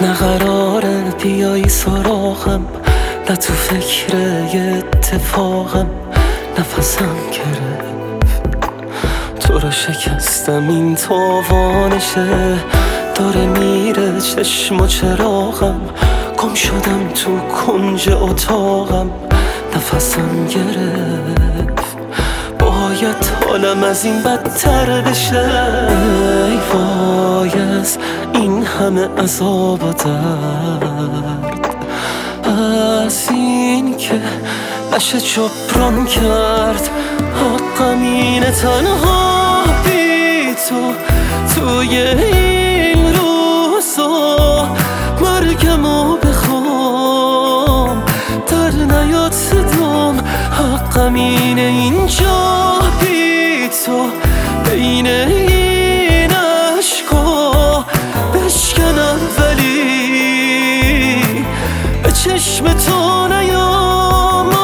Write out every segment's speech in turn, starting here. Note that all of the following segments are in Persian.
نه قراره بیایی سراغم، نه تو فکر یه اتفاقم. نفسم گرفت تو رو شکستم، این تاوانشه داره میره چشم و چراغم. گم شدم تو کنج اتاقم، نفسم گرفت باید حالم از این بدتر بشه. ای وای از این همه عذاب و درد، از این که نشه جبران کرد. حقم اینه تنها بی تو توی این روزا مرگمو بخوام، در نیاد صدام. حقم اینه اینجا بی تو بین این عشقا بشکنم، ولی به چشم تو نیام.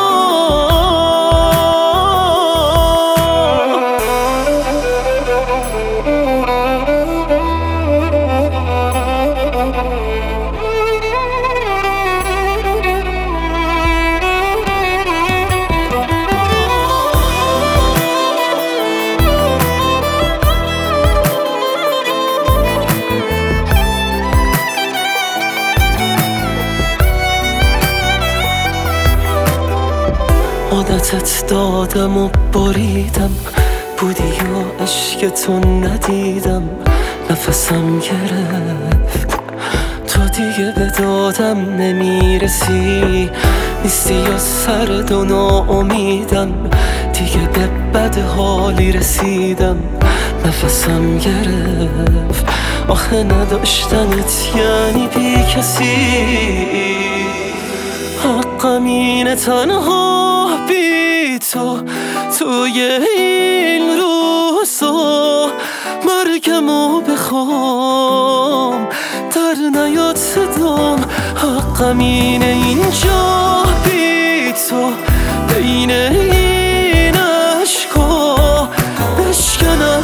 عادتت دادم و بریدم، بودی یا عشق تو ندیدم. نفسم گرفت تو دیگه به دادم نمیرسی، نیستی یا سرد و ناامیدم. دیگه به بد حالی رسیدم، نفسم گرفت. آخه نداشتنت یعنی بی کسی. حقم اینه تنها بی تو توی این روزا مرگمو بخوام، در نیاد صدام. حقم اینه اینجا بی تو بین این عشقا بشکنم،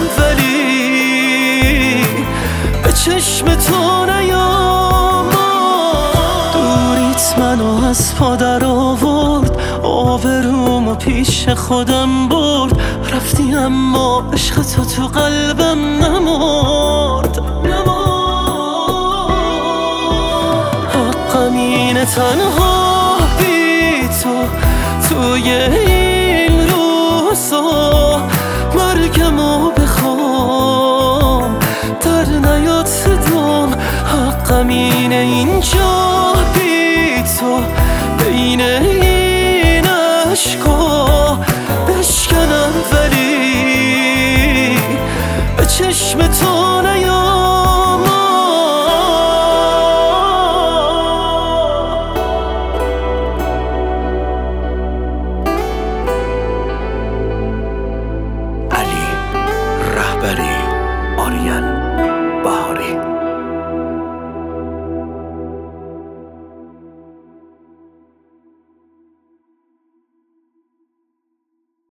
ولی به چشم تو نیام. دوریت منو از پا در آورد، آبرومو پیش خودم برد. رفتی اما عشق تو قلبم نمرد. حقم اینه تنها بی تو توی این روزا مرگمو بخوام، در نیاد صدام. حقم اینه اینجا بی تو بین این عشقا بشکنم، ولی به چشم تو